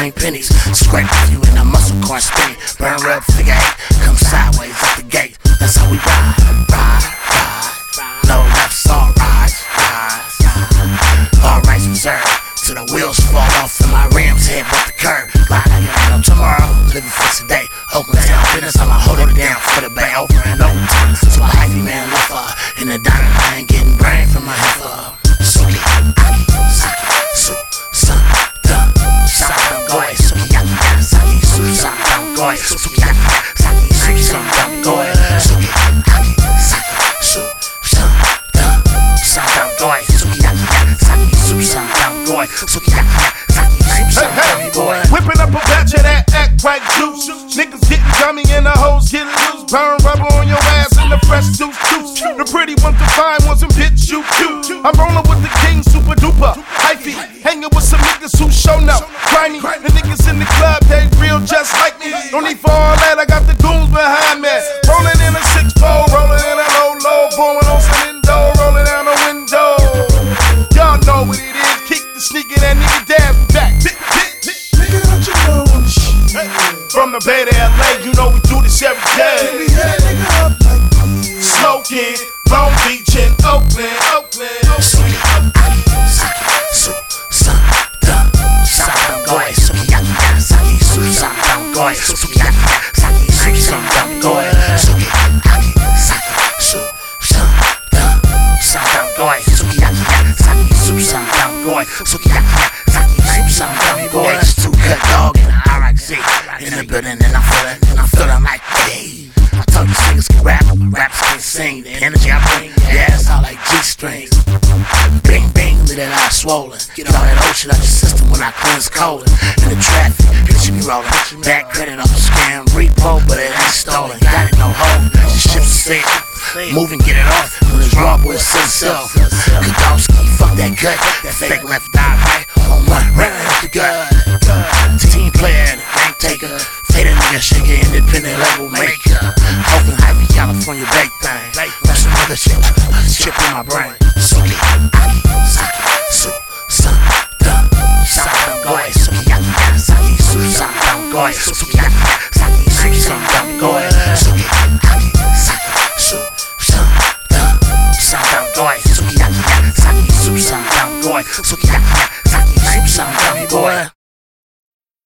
green pennies. Scrape you in a muscle car spinning. Burn red figure 8, come sideways at the gate. That's how we ride, ride, ride. No lefts, all rides, rides. All rights reserved till the wheels fall off and my rims hit with the curb. Riding on tomorrow, living for today. Oakland town business, I'ma hold it down for the bay over and over. So a hyphy man left in the diner line, getting brain from my heifer. Suki, aki, saki, su, sa, da, sa, dum, goy. Suki, aki, saki, su, sa, dum, goy. Suki, aki, saki, su, sa, dum, goy. Suki, aki, saki, su, sa, dum, sa, dum, goy. Suki, aki, saki, su, sa, dum, goy. Suki, aki, saki, su, sa, dum, goy. Whipping up a batch of that act quite juice. Niggas getting dummy and the hoes getting loose. Burn rubber on your ass in the fresh juice. The pretty ones, the fine ones, and bitch you cute. I'm rolling with the king, super duper hyphy. Hanging with some niggas who show up grimy. The niggas in the club, they real just like me. No need for all that, I got the goons behind me. Rolling in a 6-4, rolling in a low, blowing on some indo, rolling down the window. Y'all know what it is, keep the sneaking that nigga dab back. Nigga, don't you know I'm shit? From the Bay to LA, you know we do this every day. We hit a nigga up like this. Smoking, Long Beach and Oakland. Suki, aki, saki, su, sa, dum, sa, dum, goy. Suki, aki, saki, su, sa, dum, goy. Suki, aki, saki, su, sa, dum, goy. Suki, aki, saki, su, sa, dum, sa, dum, goy. Suki, aki, saki, su, sa, dum, goy. Suki, aki, saki, su, sa, dum, goy. H2 cut dog in the RXZ in the building, and I'm feeling like hey. I told these niggas can rap, raps can sing. The energy I bring, yeah, it's all like G-strings. Bing, bing, leave that eye swollen. Get all that ocean out your system when I cleanse colon. In the traffic, bitch, you be rolling. Bad credit off the scam, repo, but it ain't stolen. Got it, no hold, just ship safe. Move and get it off, when it's raw, boy, it's himself. Kadowski, fuck that gut. That fake left eye, right? On one, right off the gut. Team player, rank taker. Faded nigga, shaker, independent level maker. Oakland, Hyphy, California, bake thing. That's some other shit, chip in my brain. Suki, aki, saki, su, sa, dum, sa, dum, goy. Suki, aki, saki, su, sa, dum, goy. Suki, aki, saki, su, sa, dum, goy.